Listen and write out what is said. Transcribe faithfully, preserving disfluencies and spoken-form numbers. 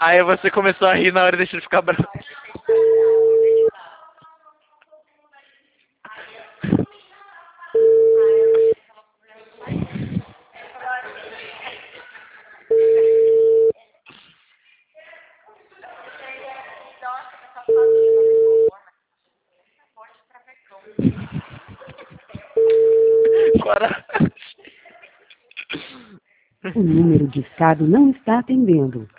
Aí você começou a rir na hora e deixou ele ficar bravo. O número discado não está atendendo.